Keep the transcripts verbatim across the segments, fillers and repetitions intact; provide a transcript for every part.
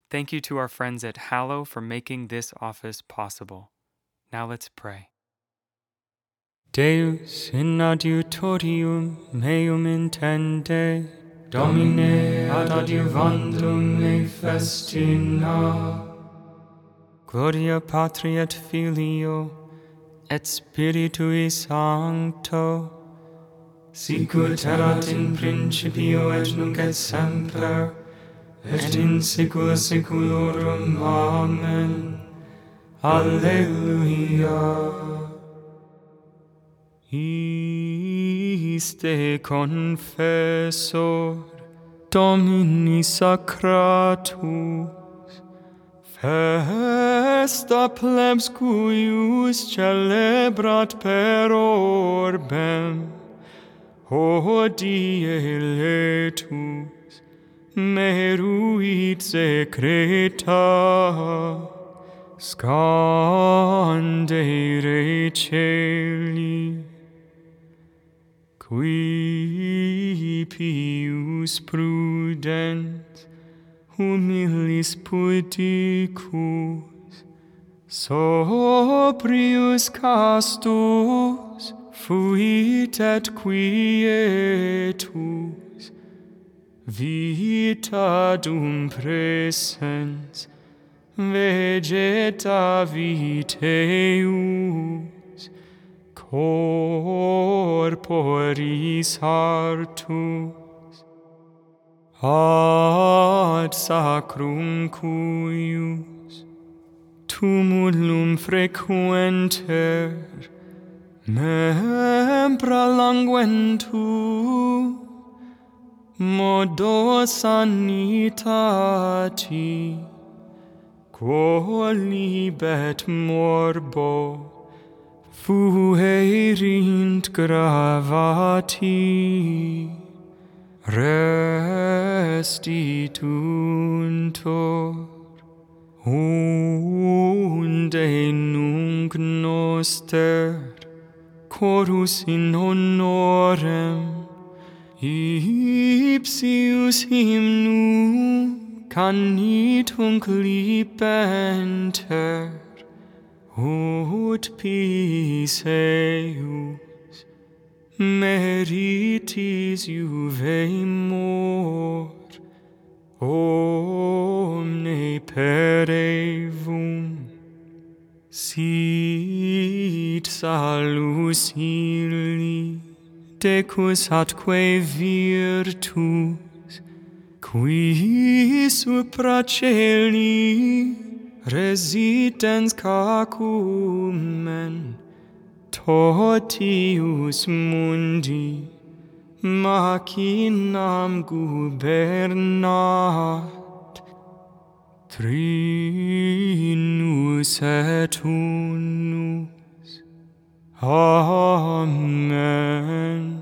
Thank you to our friends at Hallow for making this office possible. Now let's pray. Deus in adiutorium meum intende, Domine ad adiuvandum me festina. Gloria Patri et Filio, et Spiritui Sancto, sicut erat in principio et nunc et semper, et in saecula saeculorum. Amen. Alleluia. Iste confessor Domini sacratus, festa plebs cuius celebrat per orbem, hodie letus meruit secreta, scandere celi, qui pius prudens humilis puticus, sobrius castus fuit et quietus, vita dum praesens vegeta viteus, corporis hartus, ad sacrum cuius tumulum frequenter, membra languentur, modo sanitati, quolibet morbo, fuerint gravati, restituntur, unde nunc noster chorus in honorem ipsius hymnum canitunc libenter, ut peace eius meritis juvemur, omne perevum sit salus illi, decus atque virtus, qui supra celi residens cacumen, totius mundi machinam gubernat, trinus et unus. Amen.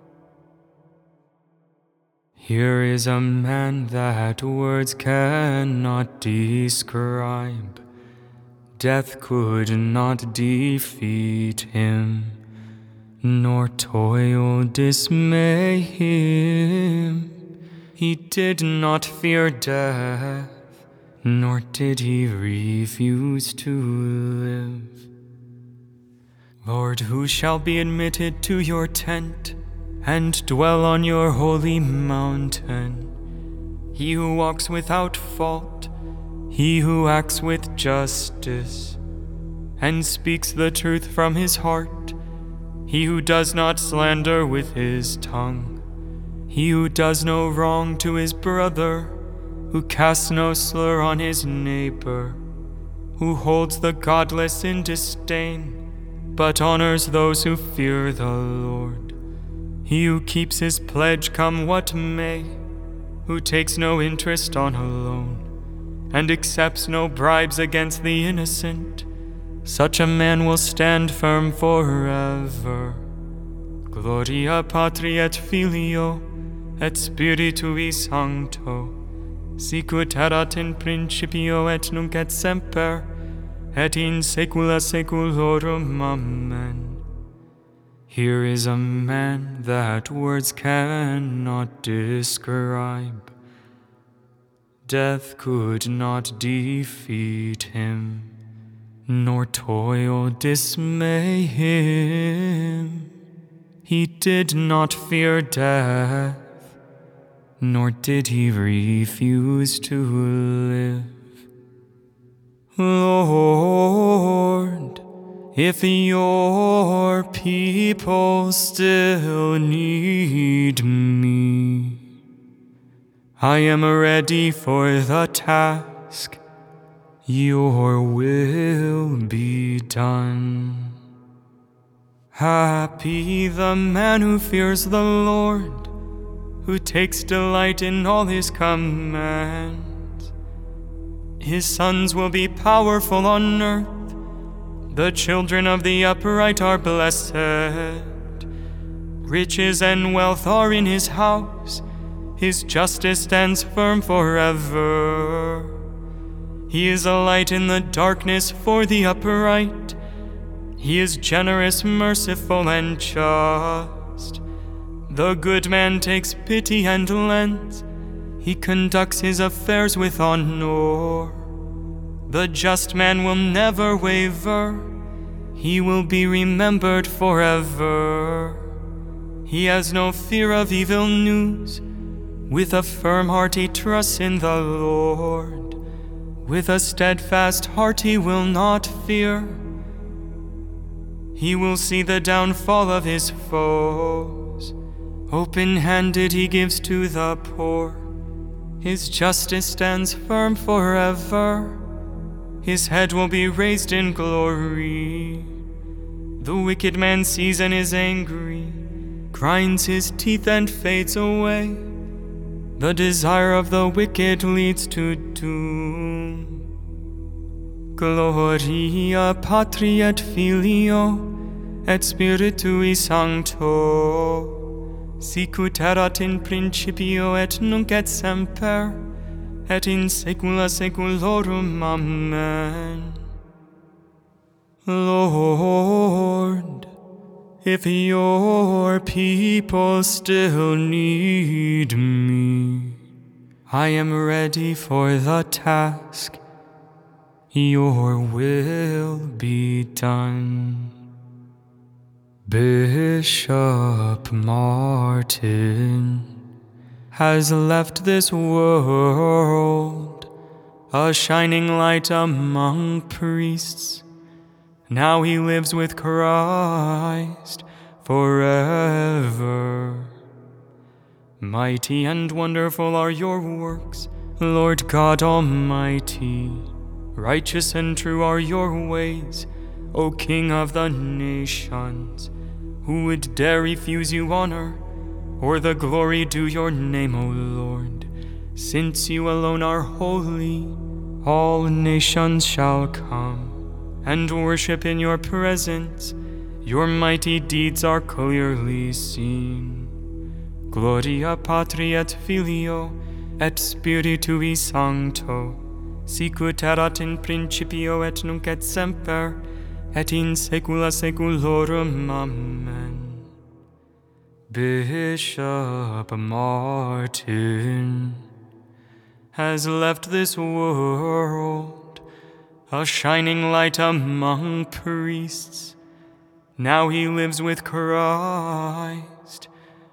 Here is a man that words cannot describe. Death could not defeat him, nor toil dismay him. He did not fear death, nor did he refuse to live. Lord, who shall be admitted to your tent and dwell on your holy mountain? He who walks without fault, he who acts with justice, and speaks the truth from his heart, he who does not slander with his tongue, he who does no wrong to his brother, who casts no slur on his neighbor, who holds the godless in disdain, but honors those who fear the Lord. He who keeps his pledge come what may, who takes no interest on a loan, and accepts no bribes against the innocent, such a man will stand firm forever. Gloria Patri et Filio, et Spiritui Sancto, sicut erat in principio et nunc et semper, et in saecula saeculorum. Amen. Here is a man that words cannot describe. Death could not defeat him, nor toil dismay him. He did not fear death, nor did he refuse to live. Lord, if your people still need me, I am ready for the task. Your will be done. Happy the man who fears the Lord, who takes delight in all his commands. His sons will be powerful on earth. The children of the upright are blessed. Riches and wealth are in his house. His justice stands firm forever. He is a light in the darkness for the upright. He is generous, merciful, and just. The good man takes pity and lends. He conducts his affairs with honor. The just man will never waver. He will be remembered forever. He has no fear of evil news. With a firm heart he trusts in the Lord. With a steadfast heart he will not fear. He will see the downfall of his foes. Open-handed he gives to the poor. His justice stands firm forever. His head will be raised in glory. The wicked man sees and is angry, grinds his teeth and fades away. The desire of the wicked leads to doom. Gloria Patri et Filio et Spiritui Sancto, sicut erat in principio et nunc et semper, et in saecula saeculorum. Amen. Lord, if your people still need me, I am ready for the task. Your will be done. Bishop Martin has left this world, a shining light among priests. Now he lives with Christ forever. Mighty and wonderful are your works, Lord God Almighty. Righteous and true are your ways, O King of the nations. Who would dare refuse you honor, or the glory due your name, O Lord? Since you alone are holy, all nations shall come and worship in your presence. Your mighty deeds are clearly seen. Gloria Patri et Filio et Spiritui Sancto, sicut erat in principio et nunc et semper, et in saecula saeculorum. Amen. Bishop Martin has left this world, a shining light among priests. Now he lives with Christ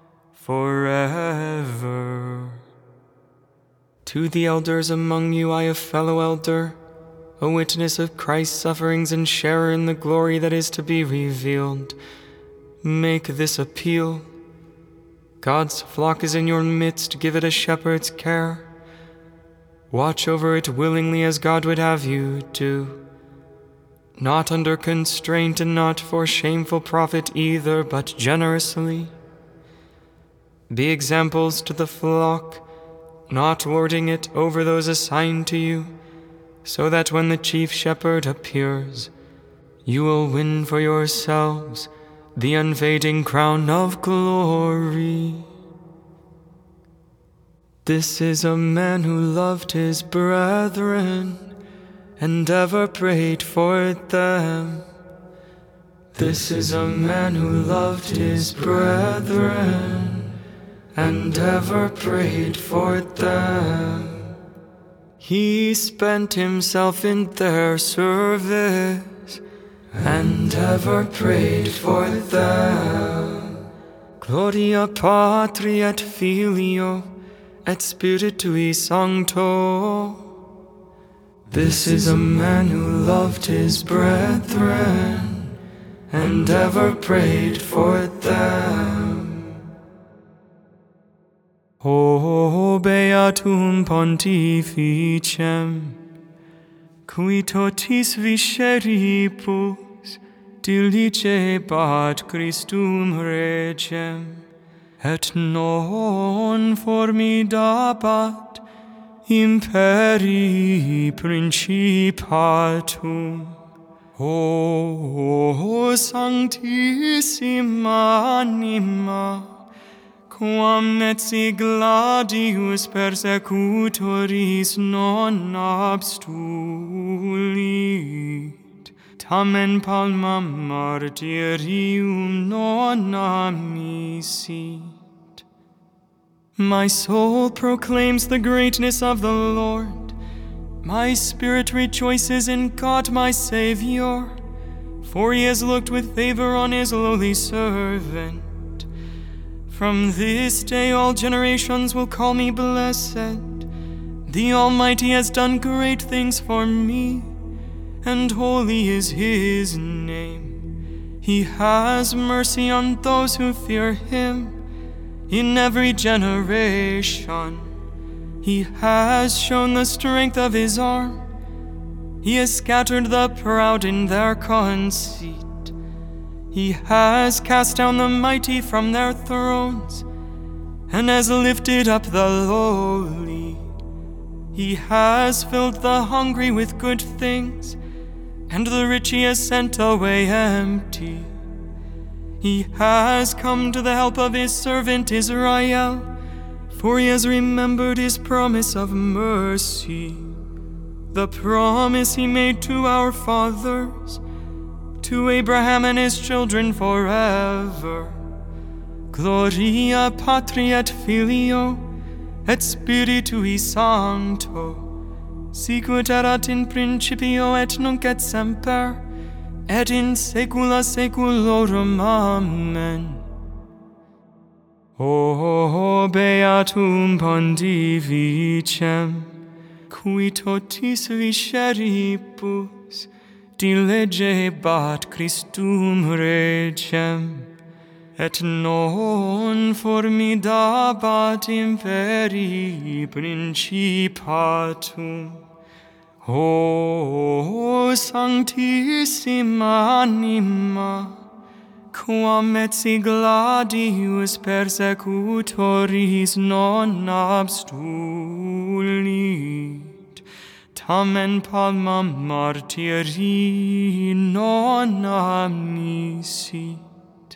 forever. To the elders among you I, a fellow elder, a witness of Christ's sufferings and sharer in the glory that is to be revealed, make this appeal. God's flock is in your midst, give it a shepherd's care. Watch over it willingly as God would have you do, not under constraint and not for shameful profit either, but generously. Be examples to the flock, not lording it over those assigned to you, so that when the chief shepherd appears, you will win for yourselves the unfading crown of glory. This is a man who loved his brethren and ever prayed for them. This is a man who loved his brethren and ever prayed for them. He spent himself in their service and ever prayed for them. Gloria Patri et Filio et Spiritui Sancto. This is a man who loved his brethren and ever prayed for them. O Beatum Pontificem, qui totis visceribus diligebat Christum Regem, et non formidabat imperi principatum. O sanctissima anima, quam et si gladius persecutoris non abstulit, tamen palmam martyrium non amisit. My soul proclaims the greatness of the Lord. My spirit rejoices in God my Savior, for he has looked with favor on his lowly servant. From this day all generations will call me blessed. The Almighty has done great things for me, and holy is his name. He has mercy on those who fear him in every generation. He has shown the strength of his arm. He has scattered the proud in their conceit. He has cast down the mighty from their thrones, and has lifted up the lowly. He has filled the hungry with good things, and the rich he has sent away empty. He has come to the help of his servant Israel, for he has remembered his promise of mercy, the promise he made to our fathers, to Abraham and his children forever. Gloria Patri et Filio et Spiritui Sancto, sicut erat in principio et nunc et semper, et in saecula saeculorum. Amen. O Beatum Pontificem, qui totis visceribus dilegebat Christum Regem, et non formidabat imperi principatum. O sanctissima anima, quam et si gladius persecutoris non abstulit, tamen palmam martyrii non amisit.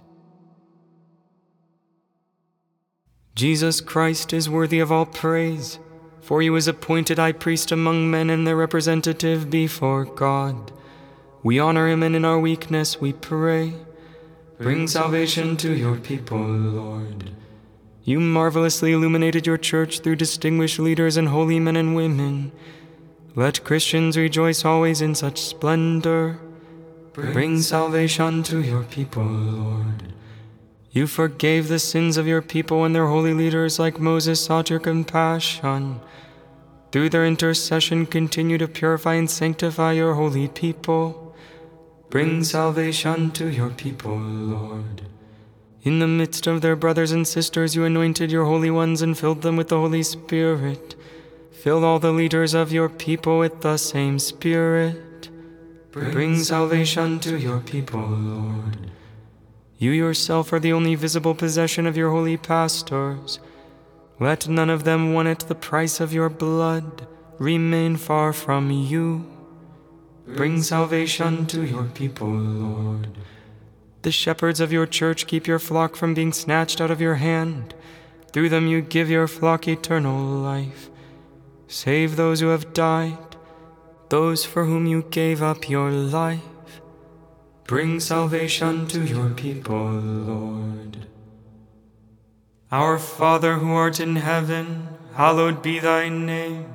Jesus Christ is worthy of all praise, for he was appointed high priest among men and their representative before God. We honor him, and in our weakness we pray. Bring salvation to your people, Lord. You marvelously illuminated your church through distinguished leaders and holy men and women. Let Christians rejoice always in such splendor. Bring salvation to your people, Lord. You forgave the sins of your people, and their holy leaders like Moses sought your compassion. Through their intercession continue to purify and sanctify your holy people. Bring salvation to your people, Lord. In the midst of their brothers and sisters you anointed your holy ones and filled them with the Holy Spirit. Fill all the leaders of your people with the same Spirit. Bring salvation to your people, Lord. You yourself are the only visible possession of your holy pastors. Let none of them won at the price of your blood remain far from you. Bring salvation to your people, Lord. The shepherds of your church keep your flock from being snatched out of your hand. Through them you give your flock eternal life. Save those who have died, those for whom you gave up your life. Bring salvation to your people, Lord. Our Father who art in heaven, hallowed be thy name.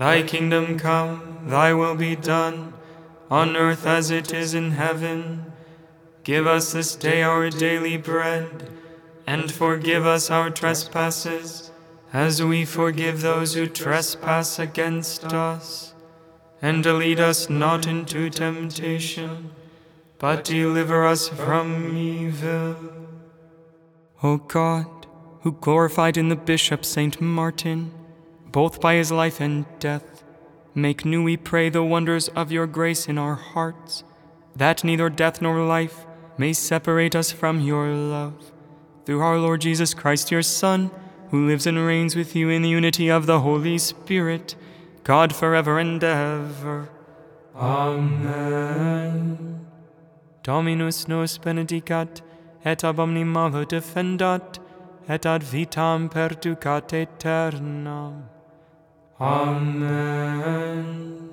Thy kingdom come, thy will be done, on earth as it is in heaven. Give us this day our daily bread, and forgive us our trespasses, as we forgive those who trespass against us. And lead us not into temptation, but deliver us from evil. O God, who glorified in the Bishop Saint Martin, both by his life and death, make new, we pray, the wonders of your grace in our hearts, that neither death nor life may separate us from your love. Through our Lord Jesus Christ, your Son, who lives and reigns with you in the unity of the Holy Spirit, God forever and ever. Amen. Dominus nos benedicat, et ab omni malo defendat, et ad vitam perducat aeternam. Amen.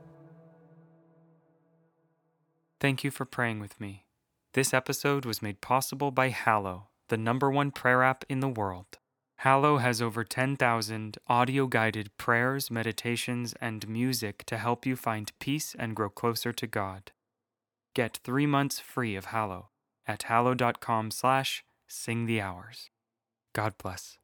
Thank you for praying with me. This episode was made possible by Hallow, the number one prayer app in the world. Hallow has over ten thousand audio-guided prayers, meditations, and music to help you find peace and grow closer to God. Get three months free of Hallow at hallow dot com slash sing the hours. God bless.